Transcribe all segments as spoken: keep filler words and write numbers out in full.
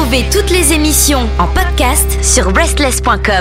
Retrouvez toutes les émissions en podcast sur restless point com.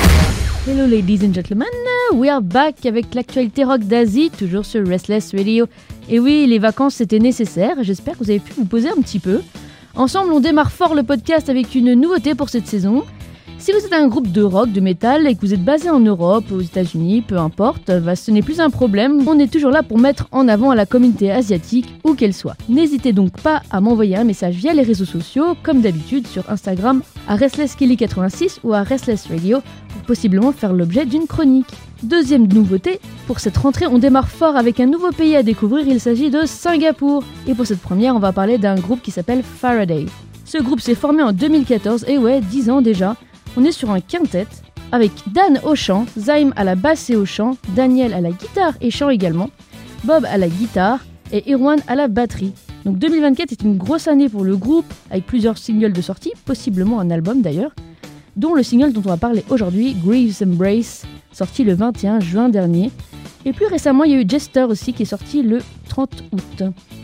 Hello ladies and gentlemen, we are back avec l'actualité rock d'Asie, toujours sur Restless Radio. Et oui, les vacances c'était nécessaire, j'espère que vous avez pu vous poser un petit peu. Ensemble, on démarre fort le podcast avec une nouveauté pour cette saison. Si vous êtes un groupe de rock, de métal et que vous êtes basé en Europe, aux États-Unis, peu importe, bah, ce n'est plus un problème. On est toujours là pour mettre en avant la communauté asiatique, où qu'elle soit. N'hésitez donc pas à m'envoyer un message via les réseaux sociaux, comme d'habitude sur Instagram, à restless kelly quatre-vingt-six ou à Restless Radio, pour possiblement faire l'objet d'une chronique. Deuxième nouveauté, pour cette rentrée, on démarre fort avec un nouveau pays à découvrir, il s'agit de Singapour. Et pour cette première, on va parler d'un groupe qui s'appelle Faraday. Ce groupe s'est formé en deux mille quatorze, et ouais, dix ans déjà. On est sur un quintet, avec Dan au chant, Zaim à la basse et au chant, Daniel à la guitare et chant également, Bob à la guitare et Irwan à la batterie. Donc deux mille vingt-quatre est une grosse année pour le groupe, avec plusieurs singles de sortie, possiblement un album d'ailleurs, dont le single dont on va parler aujourd'hui, Greaves Embrace, sorti le vingt et un juin dernier. Et plus récemment, il y a eu Jester aussi, qui est sorti le trente août.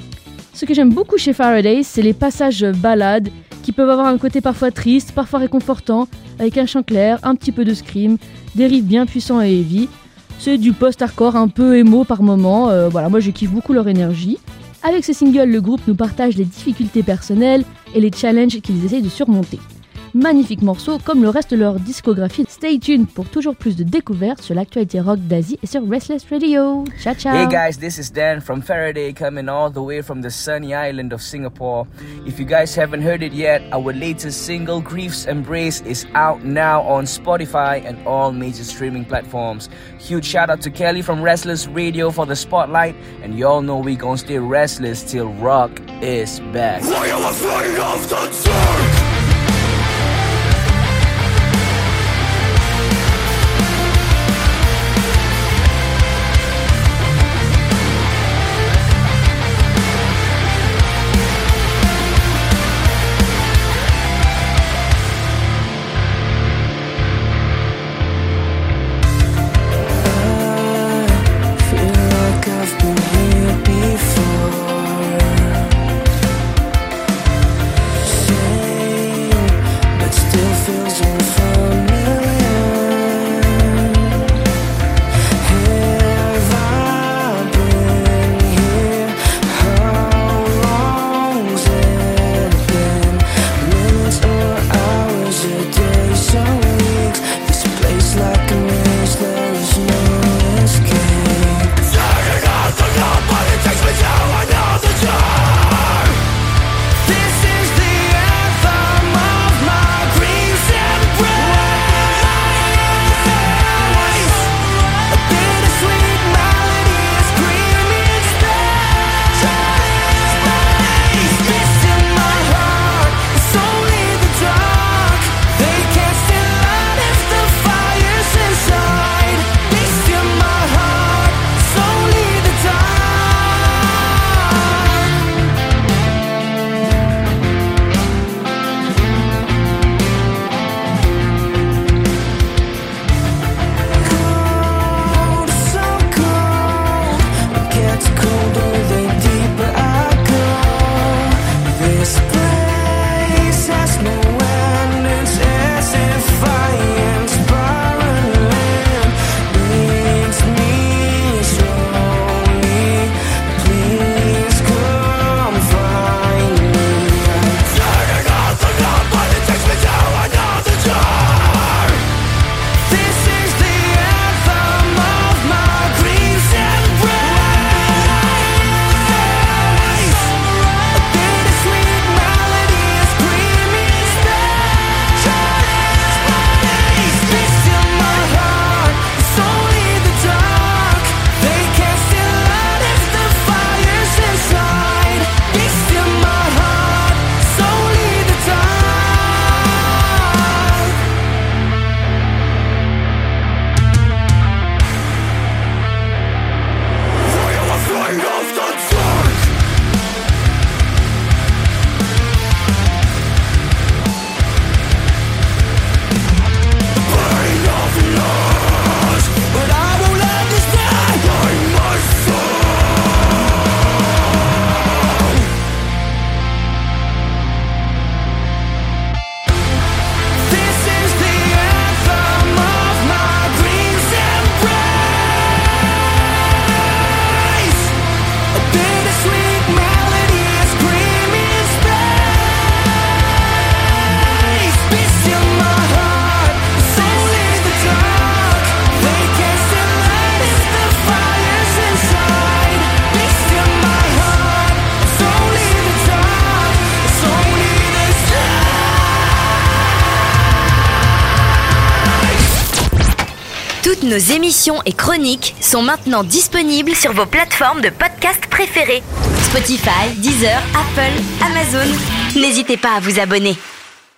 Ce que j'aime beaucoup chez Faraday, c'est les passages ballades, qui peuvent avoir un côté parfois triste, parfois réconfortant, avec un chant clair, un petit peu de scream, des riffs bien puissants et heavy. C'est du post-hardcore un peu émo par moment, euh, voilà, moi je kiffe beaucoup leur énergie. Avec ce single, le groupe nous partage les difficultés personnelles et les challenges qu'ils essayent de surmonter. Magnifique morceau, comme le reste de leur discographie. Stay tuned pour toujours plus de découvertes sur l'actualité rock d'Asie et sur Restless Radio. Ciao, ciao. Hey guys, this is Dan from Faraday, coming all the way from the sunny island of Singapore. If you guys haven't heard it yet, our latest single, Greaves Embrace, is out now on Spotify and all major streaming platforms. Huge shout out to Kelly from Restless Radio for the spotlight, and you all know we gon' stay restless till rock is back. Why am I afraid of the dark? Say Toutes nos émissions et chroniques sont maintenant disponibles sur vos plateformes de podcast préférées. Spotify, Deezer, Apple, Amazon. N'hésitez pas à vous abonner.